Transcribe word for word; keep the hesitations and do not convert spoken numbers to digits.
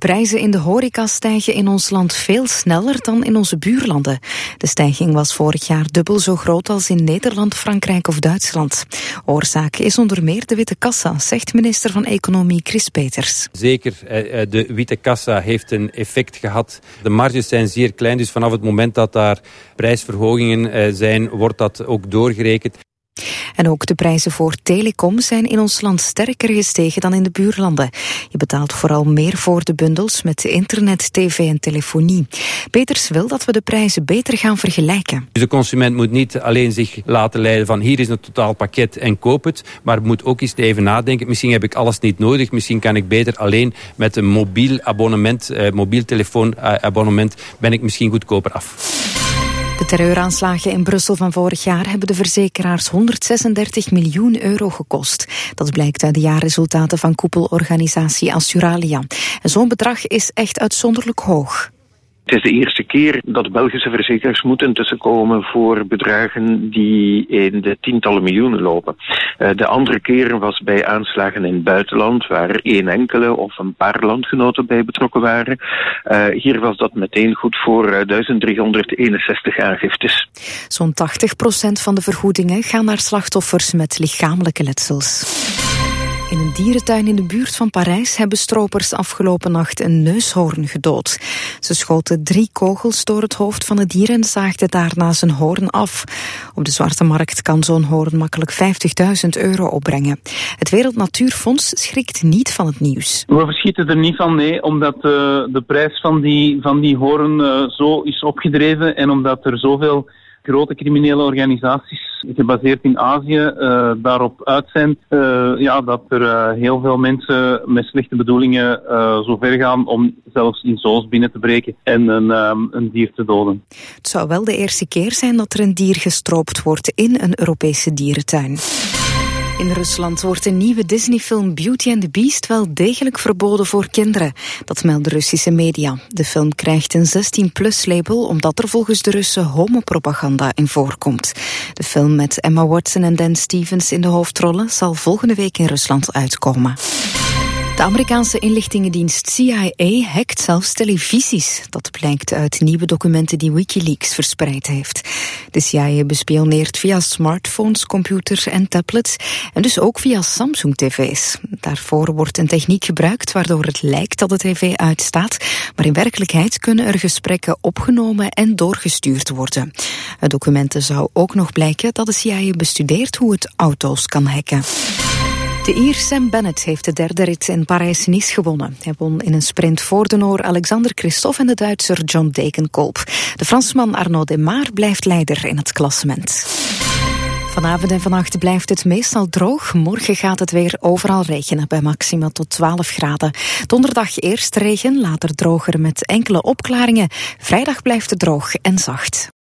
prijzen in de horeca stijgen in ons land veel sneller dan in onze buurlanden. De stijging was vorig jaar dubbel zo groot als in Nederland, Frankrijk of Duitsland. Oorzaak is onder meer de witte kassa, zegt minister van Economie Chris Peeters. Zeker, de witte kassa heeft een effect gehad. De marges zijn zeer klein, dus vanaf het moment dat daar prijsverhogingen zijn, wordt dat ook doorgerekend. En ook de prijzen voor telecom zijn in ons land sterker gestegen dan in de buurlanden. Je betaalt vooral meer voor de bundels met internet, tv en telefonie. Peters wil dat we de prijzen beter gaan vergelijken. Dus de consument moet niet alleen zich laten leiden van hier is een totaalpakket en koop het, maar moet ook eens even nadenken. Misschien heb ik alles niet nodig, misschien kan ik beter alleen met een mobiel abonnement, eh, mobiel telefoonabonnement ben ik misschien goedkoper af. De terreuraanslagen in Brussel van vorig jaar hebben de verzekeraars honderdzesendertig miljoen euro gekost. Dat blijkt uit de jaarresultaten van koepelorganisatie Assuralia. En zo'n bedrag is echt uitzonderlijk hoog. Het is de eerste keer dat Belgische verzekeraars moeten tussenkomen voor bedragen die in de tientallen miljoenen lopen. De andere keren was bij aanslagen in het buitenland, waar één enkele of een paar landgenoten bij betrokken waren. Hier was dat meteen goed voor duizend driehonderdeenenzestig aangiftes. Zo'n tachtig procent van de vergoedingen gaan naar slachtoffers met lichamelijke letsels. In een dierentuin in de buurt van Parijs hebben stropers afgelopen nacht een neushoorn gedood. Ze schoten drie kogels door het hoofd van het dier en zaagden daarna zijn hoorn af. Op de zwarte markt kan zo'n hoorn makkelijk vijftigduizend euro opbrengen. Het Wereld Natuurfonds schrikt niet van het nieuws. We verschieten er niet van, nee, omdat uh, de prijs van die, van die hoorn uh, zo is opgedreven en omdat er zoveel grote criminele organisaties gebaseerd in Azië uh, daarop uit zijn uh, ja, dat er uh, heel veel mensen met slechte bedoelingen uh, zo ver gaan om zelfs in zoos binnen te breken en een, um, een dier te doden. Het zou wel de eerste keer zijn dat er een dier gestroopt wordt in een Europese dierentuin. In Rusland wordt een nieuwe Disney-film Beauty and the Beast wel degelijk verboden voor kinderen. Dat melden Russische media. De film krijgt een zestien plus label omdat er volgens de Russen homopropaganda in voorkomt. De film met Emma Watson en Dan Stevens in de hoofdrollen zal volgende week in Rusland uitkomen. De Amerikaanse inlichtingendienst C I A hackt zelfs televisies. Dat blijkt uit nieuwe documenten die WikiLeaks verspreid heeft. De C I A bespioneert via smartphones, computers en tablets en dus ook via Samsung-tv's. Daarvoor wordt een techniek gebruikt waardoor het lijkt dat de tv uitstaat, maar in werkelijkheid kunnen er gesprekken opgenomen en doorgestuurd worden. Uit documenten zou ook nog blijken dat de C I A bestudeert hoe het auto's kan hacken. De Ier Sam Bennett heeft de derde rit in Parijs-Nice gewonnen. Hij won in een sprint voor de Noor Alexander Christophe en de Duitser John Degenkolb. De Fransman Arnaud Démare blijft leider in het klassement. Vanavond en vannacht blijft het meestal droog. Morgen gaat het weer overal regenen bij maxima tot twaalf graden. Donderdag eerst regen, later droger met enkele opklaringen. Vrijdag blijft het droog en zacht.